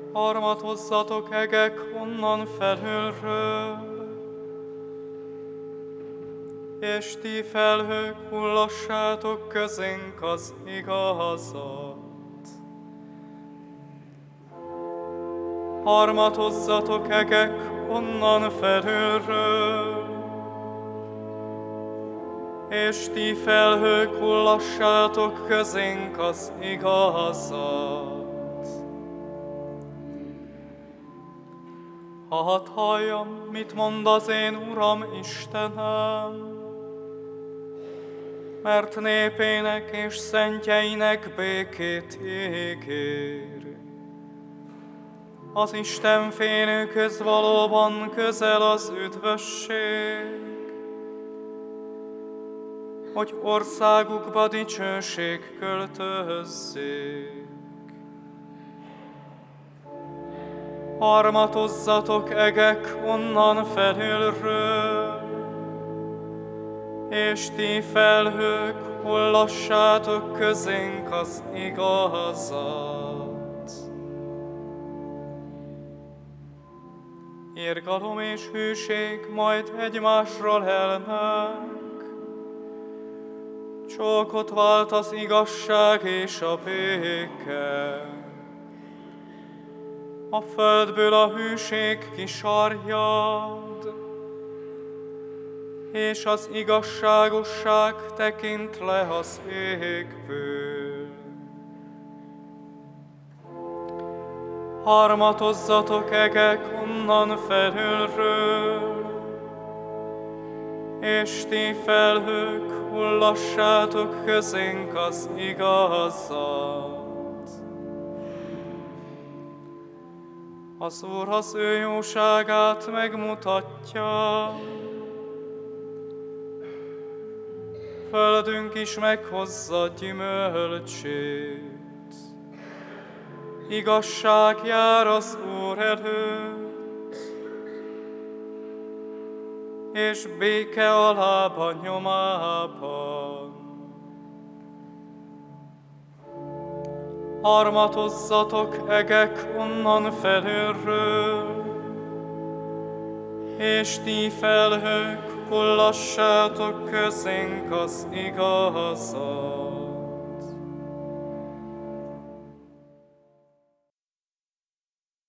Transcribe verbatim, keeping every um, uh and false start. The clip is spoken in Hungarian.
Harmatozzatok, egek, onnan felülről, és ti felhők, hullassátok közénk az igazat. Harmatozzatok, egek, onnan felülről, és ti felhők, hullassátok közénk az igazat. Hadd halljam, mit mond az én Uram Istenem, mert népének és szentjeinek békét ígér. Az Isten félőkhöz valóban közel az üdvösség, hogy országukba dicsőség költözzék. Harmatozzatok, egek, onnan felülről, és ti felhők, hullassátok közénk az igazat. Irgalom és hűség majd egymásról elnek, csókot vált az igazság és a béke. A földből a hűség kisarjad, és az igazságosság tekint le az égből. Harmatozzatok, egek, onnan felülről, és ti felhők, hullassátok közénk az igazat. Az Úr az ő jóságát megmutatja, földünk is meghozza gyümölcsét. Igazság jár az Úr előtt, és béke a lába nyomában. Harmatozzatok, egek, onnan felülről, és ti felhők, hullassátok közénk az igazat.